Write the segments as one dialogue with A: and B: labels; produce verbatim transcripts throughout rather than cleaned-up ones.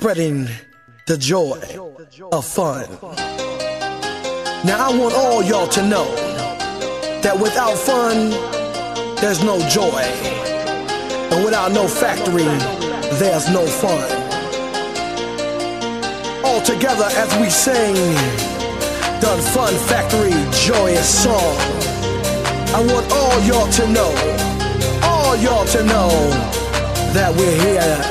A: spreading the joy of fun. Now I want all y'all to know that without fun, there's no joy, and without no factory, there's no fun. All together as we sing the Fun Factory joyous song. I want all y'all to know, all y'all to know that we're here.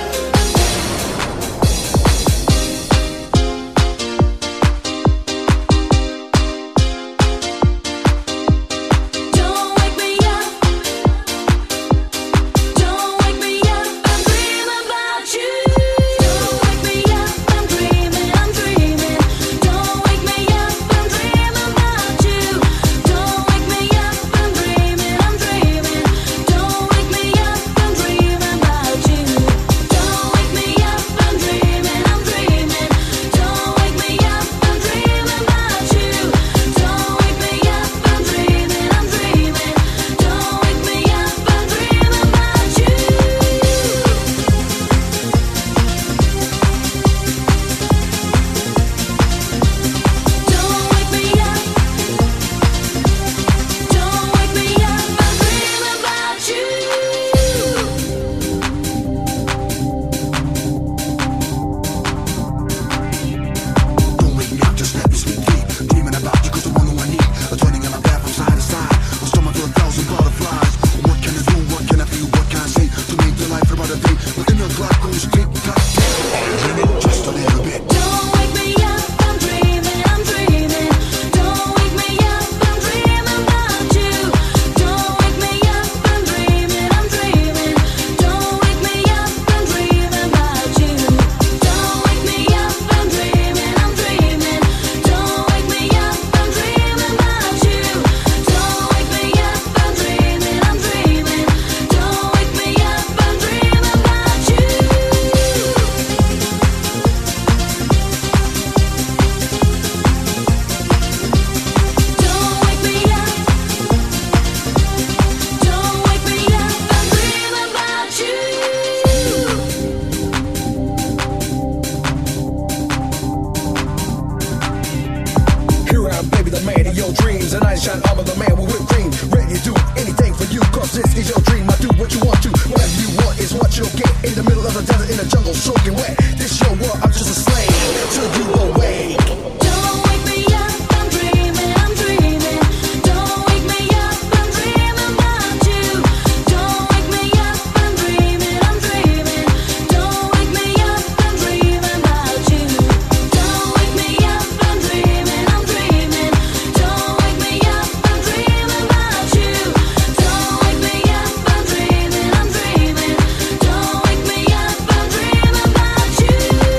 A: Dreams and I shine all of the man with whipped cream, ready to do anything for you, cause this is your dream. I do what you want to, whatever you want is what you'll get. In the middle of the desert, in the jungle, soaking wet. This your world, I'm just a slave till you awake.
B: Don't wake me up, I'm dreaming, I'm dreaming. Don't wake me up, I'm dreaming about you. Don't wake me up, I'm dreaming, I'm dreaming. Don't wake me up, I'm dreaming about you. Don't wake me up, I'm dreaming, I'm dreaming. Don't wake me up, I'm dreaming about you. Don't wake me up, I'm dreaming, I'm dreaming. Don't wake me up, I'm dreaming about you.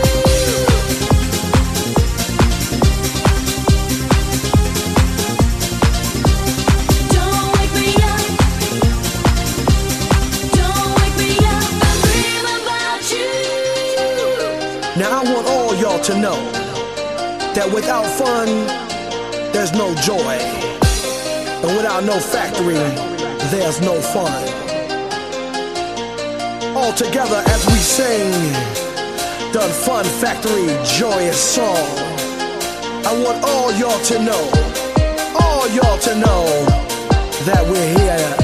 B: Don't wake me up. Don't wake me up, I'm dreaming about you.
A: Now I want all y'all to know that without fun, there's no joy, and without no factory, there's no fun. All together as we sing the Fun Factory joyous song. I want all y'all to know, all y'all to know that we're here.